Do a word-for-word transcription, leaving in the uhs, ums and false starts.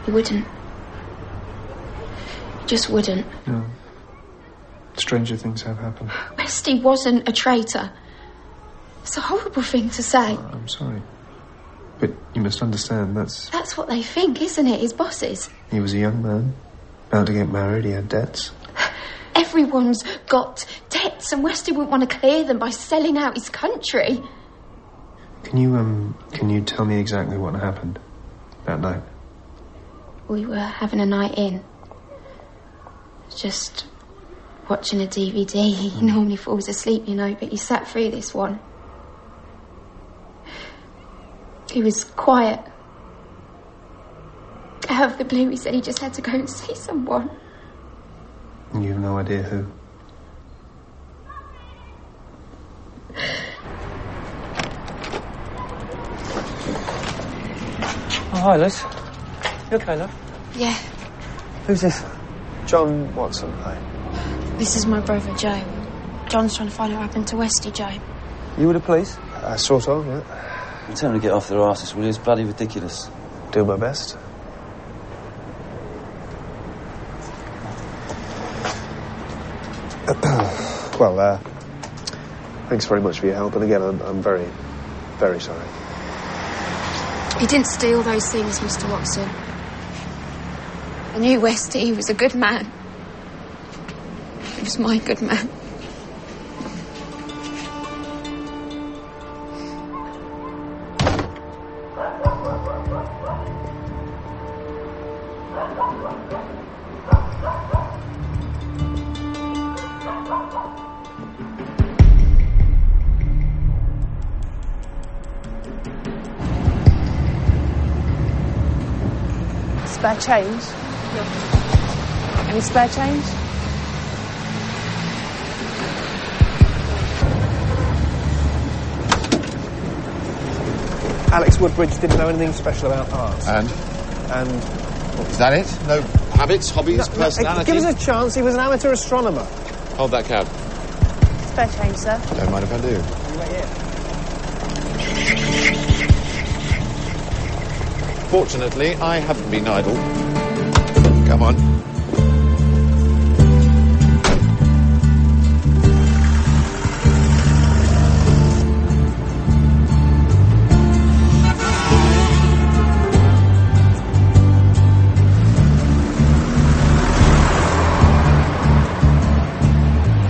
He wouldn't. He just wouldn't. No. Stranger things have happened. Westy wasn't a traitor. It's a horrible thing to say. Oh, I'm sorry. But you must understand, that's... That's what they think, isn't it, his bosses? He was a young man, about to get married, he had debts. Everyone's got debts, and Westy wouldn't want to clear them by selling out his country. Can you, um, can you tell me exactly what happened that night? We were having a night in. Just watching a D V D. He mm. normally falls asleep, you know, but he sat through this one. He was quiet. Out of the blue, he said he just had to go and see someone. And you have no idea who? Oh, hi, Liz. You okay, love? Yeah. Who's this? John Watson, hi. This is my brother, Joe. John's trying to find out what happened to Westy, Joe. You with the police? Uh, sort of, yeah. You tell them to get off their arses, will you? It's bloody ridiculous. Do my best. Well, uh, thanks very much for your help, and again, I'm, I'm very, very sorry. He didn't steal those things, Mister Watson. I knew Westy, he was a good man. He was my good man. Spare change? No. Any spare change? Alex Woodbridge didn't know anything special about art. And? And... Is that it? No habits, hobbies, no, personality? No, give us a chance. He was an amateur astronomer. Hold that cab. Spare change, sir. Don't mind if I do. You wait here. Fortunately, I haven't been idle. Come on.